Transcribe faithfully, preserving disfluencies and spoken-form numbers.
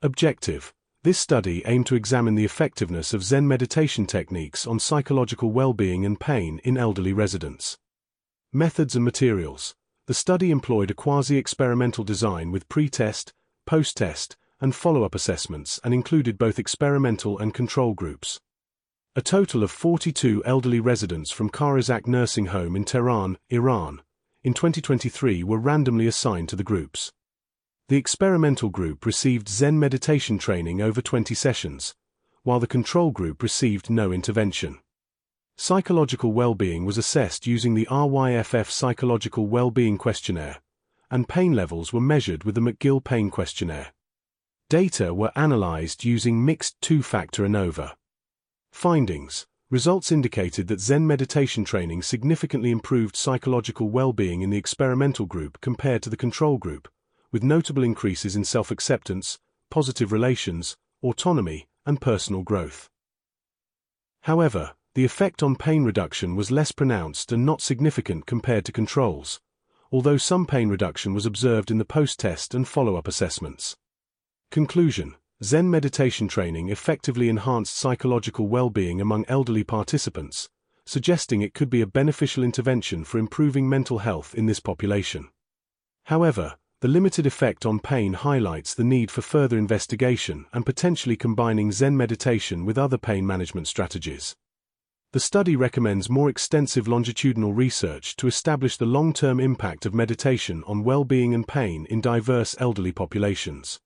Objective: this study aimed to examine the effectiveness of Zen meditation techniques on psychological well-being and pain in elderly residents. Methods and materials: the study employed a quasi-experimental design with pre-test, post-test, and follow-up assessments and included both experimental and control groups. A total of forty-two elderly residents from Kharazak Nursing Home in Tehran, Iran, in twenty twenty-three were randomly assigned to the groups. The experimental group received Zen meditation training over twenty sessions, while the control group received no intervention. Psychological well-being was assessed using the R Y F F Psychological Well-being Questionnaire, and pain levels were measured with the McGill Pain Questionnaire. Data were analyzed using mixed two-factor ANOVA. Findings: results indicated that Zen meditation training significantly improved psychological well-being in the experimental group compared to the control group, with notable increases in self-acceptance, positive relations, autonomy, and personal growth. However, the effect on pain reduction was less pronounced and not significant compared to controls, although some pain reduction was observed in the post-test and follow-up assessments. Conclusion: Zen meditation training effectively enhanced psychological well-being among elderly participants, suggesting it could be a beneficial intervention for improving mental health in this population. However, the limited effect on pain highlights the need for further investigation and potentially combining Zen meditation with other pain management strategies. The study recommends more extensive longitudinal research to establish the long-term impact of meditation on well-being and pain in diverse elderly populations.